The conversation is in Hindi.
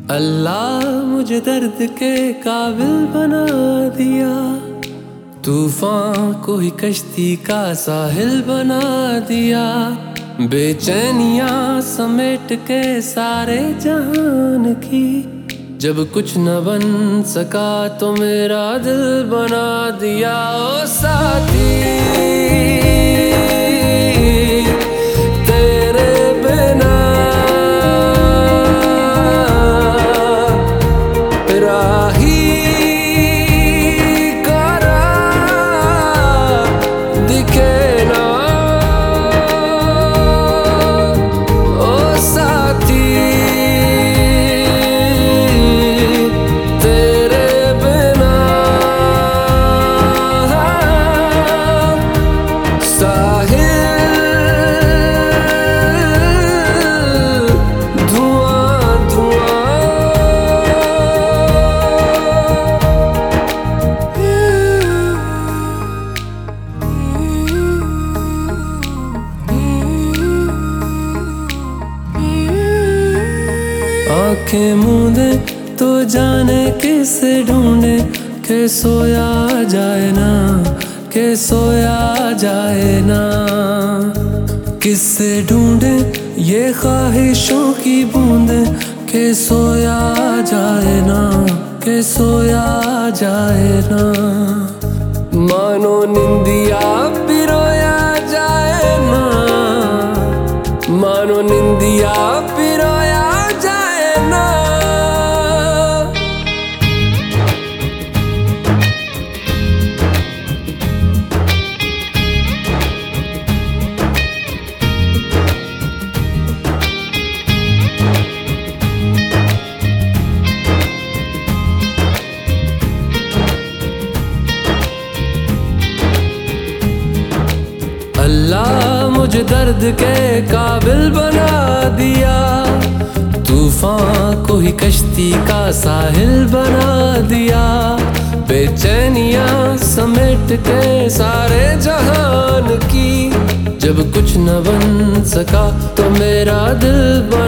अल्लाह मुझे दर्द के काबिल बना दिया, तूफान को ही कश्ती का साहिल बना दिया। बेचैनियां समेट के सारे जहान की, जब कुछ न बन सका तो मेरा दिल बना दिया। ओ साथी तेरे बिना राही करा दिखे ना। ओ साथी तेरे बिना साहिल धुआं धुआं। आंखें मूंदे तो जाने किसे ढूंढे, के सोया जाए ना, के सोया जाए ना। किससे ढूंढे ये ख्वाहिशों की बूंदे, के सोया जाए ना, के सोया जाए ना। मानो निंदिया पिरोया जाए ना, मानो निंदिया पिरोया जाए ना। अल्लाह मुझे दर्द के काबिल बना दिया, तूफान को ही कश्ती का साहिल बना दिया। बेचैनियां समेट के सारे जहान की, जब कुछ न बन सका तो मेरा दिल बना